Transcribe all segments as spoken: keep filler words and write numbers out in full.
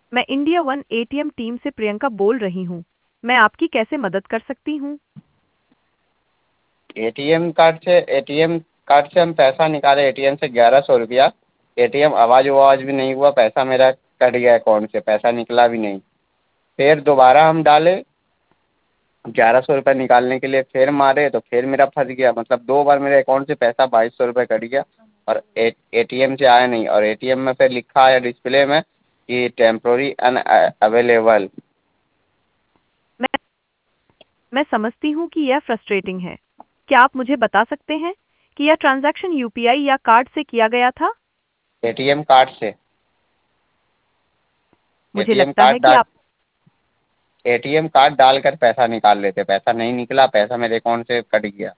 मैं India one ATM team से प्रियंका बोल रही हूँ। मैं आपकी कैसे मदद कर सकती हूँ? एटीएम कार्ड से एटीएम कार्ड से हम पैसा निकाले, एटीएम से ग्यारह सौ रुपया। एटीएम आवाज़ आवाज़ भी नहीं हुआ, पैसा मेरा कट गया अकाउंट से, पैसा निकला भी नहीं। फिर दोबारा हम डाले ग्यारह सौ रुपये निकालने के लिए, फिर मारे तो फिर मेरा फंस गया। मतलब दो बार मेरे अकाउंट से पैसा बाईस सौ रुपये कट गया और ए एटीएम से आया नहीं। और एटीएम में फिर लिखा है डिस्प्ले में कि टेम्प्रोरी अनअवेलेबल। मैं मैं समझती हूँ कि यह फ्रस्ट्रेटिंग है। क्या आप मुझे बता सकते हैं कि यह ट्रांजैक्शन यूपीआई या कार्ड से किया गया था? एटीएम कार्ड से। मुझे एटीएम लगता है कार्ड कि डाल आप एटीएम कार्ड डालकर पैसा निकाल लेते, पैसा नहीं निकला, पैसा मेरे अकाउंट से कट गया।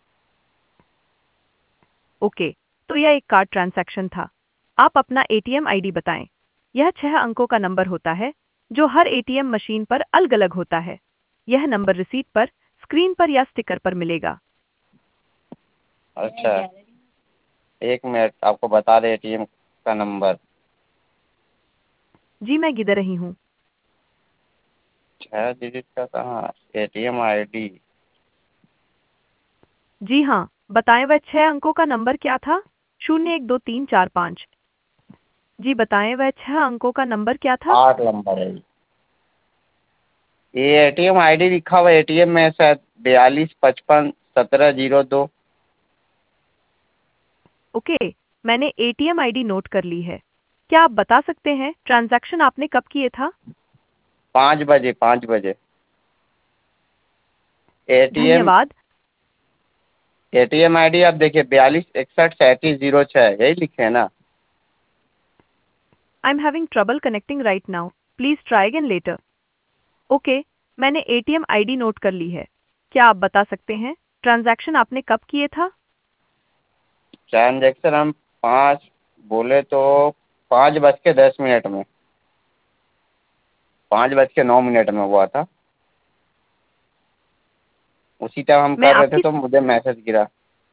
ओके, तो यह एक कार्ड ट्रांजैक्शन था। आप अपना एटीएम आईडी बताएं। यह छह अंकों का नंबर होता है जो हर एटीएम मशीन पर अलग-अलग होता है। यह नंबर रिसीट पर, स्क्रीन पर या स्टिकर पर मिलेगा। अच्छा, एक मिनट आपको बता दे एटीएम का नंबर। जी, मैं गिदर रही हूँ। छः डिजिट का कहाँ, एटीएम आईडी। जी हाँ, बताएं वह छह अंकों का नंबर क्या था? शून्य एक दो तीन चार पाँच। जी बताएं वह छह अंकों का नंबर क्या था? आठ नंबर है ये। एटीएम आईडी लिखा हुआ एटीएम में शायद बयालीस पचपन सत्रह जीरो दो। ओके, मैंने एटीएम आईडी नोट कर ली है। क्या आप बता सकते हैं ट्रांजैक्शन आपने कब किए था? पाँच बजे पाँच बजे। एटीएम धन्यवाद। एटीएम आईडी आप देखिए बयालीस इकसठ सैंतीस जीरो छः, यही लिखे हैं ना। I am having trouble connecting right now. Please try again later. Okay, मैंने एटीएम आईडी नोट कर ली है। क्या आप बता सकते हैं ट्रांजैक्शन आपने कब किए था? ट्रांजेक्शन हम पाँच बोले तो पाँच बज के दस मिनट में, पाँच बज के नौ मिनट में हुआ था। उसी टाइम हम मैं कर रहे थे आपकी तो मुझे मैसेज गिरा।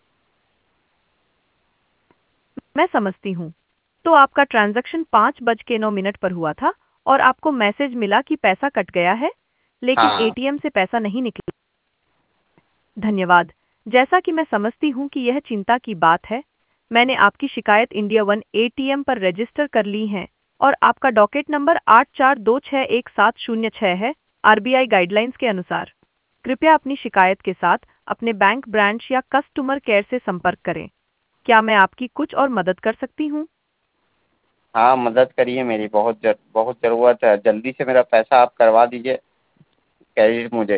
मैं समझती हूँ। तो आपका ट्रांजैक्शन पाँच बज के नौ मिनट पर हुआ था और आपको मैसेज मिला कि पैसा कट गया है, लेकिन हाँ। एटीएम से पैसा नहीं निकला। धन्यवाद। जैसा कि मैं समझती हूँ कि यह चिंता की बात है, मैंने आपकी शिकायत इंडिया वन एटीएम पर रजिस्टर कर ली है और आपका डॉकेट नंबर आठ चार दो छः एक सात शून्य छः है। आरबीआई गाइडलाइंस के अनुसार कृपया अपनी शिकायत के साथ अपने बैंक ब्रांच या कस्टमर केयर से संपर्क करें। क्या मैं आपकी कुछ और मदद कर सकती हूँ? हाँ, मदद करिए मेरी, बहुत जर, बहुत ज़रूरत है। जल्दी से मेरा पैसा आप करवा दीजिए क्रेडिट। मुझे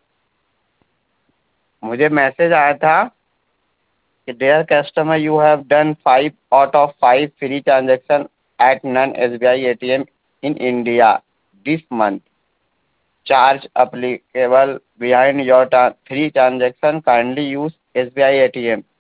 मुझे मैसेज आया था कि dear customer you have done five out of five free transaction at non S B I A T M in India this month. Charge applicable behind your free transaction, kindly use S B I A T M.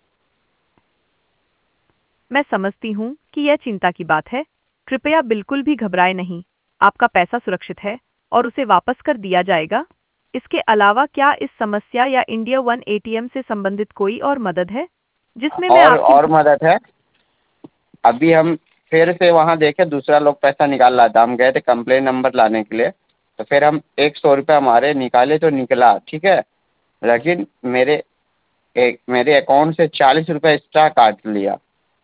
मैं समझती हूँ कि यह चिंता की बात है। कृपया बिल्कुल भी घबराएं नहीं। आपका पैसा सुरक्षित है और उसे वापस कर दिया जाएगा। इसके अलावा क्या इस समस्या या इंडिया वन एटीएम से संबंधित कोई और मदद है जिसमें मैं और आपकी और मदद है। अभी हम फिर से वहाँ देखे दूसरा लोग पैसा निकाल रहा था, हम गए थे कंप्लेन नंबर लाने के लिए। तो फिर हम एक सौ रुपये हमारे निकाले तो निकला, ठीक है। लेकिन मेरे एक मेरे अकाउंट से चालीस रुपये एक्स्ट्रा काट लिया।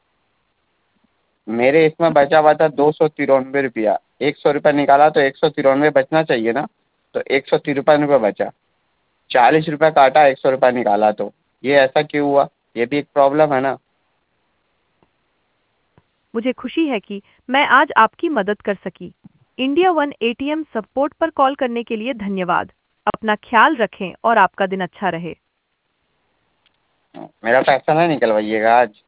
मेरे इसमें बचा हुआ था दो सौ तिरानवे रुपया। एक सौ रुपये निकाला तो एक सौ तिरानवे बचना चाहिए ना। तो एक सौ तिरपन रुपये बचा। चालीस रुपये काटा, एक सौ रुपये निकाला, तो ये ऐसा क्यों हुआ? ये भी एक प्रॉब्लम है ना। मुझे खुशी है कि मैं आज आपकी मदद कर सकी। इंडिया वन एटीएम सपोर्ट पर कॉल करने के लिए धन्यवाद। अपना ख्याल रखें और आपका दिन अच्छा रहे। मेरा पैसा नहीं निकलवाइएगा आज।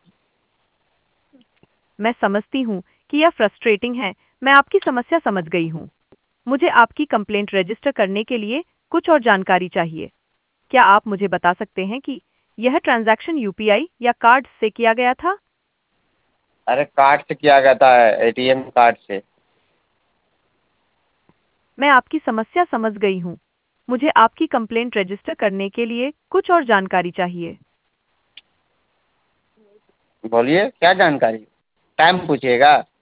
मैं समझती हूँ कि यह फ्रस्ट्रेटिंग है। मैं आपकी समस्या समझ गई हूँ। मुझे आपकी कंप्लेंट रजिस्टर करने के लिए कुछ और जानकारी चाहिए। क्या आप मुझे बता सकते हैं कि यह ट्रांजैक्शन यूपीआई या कार्ड से किया गया था? अरे कार्ड से किया गया था, एटीएम कार्ड से। मैं आपकी समस्या समझ गई हूँ। मुझे आपकी कंप्लेंट रजिस्टर करने के लिए कुछ और जानकारी चाहिए। बोलिए क्या जानकारी, टाइम पूछिएगा।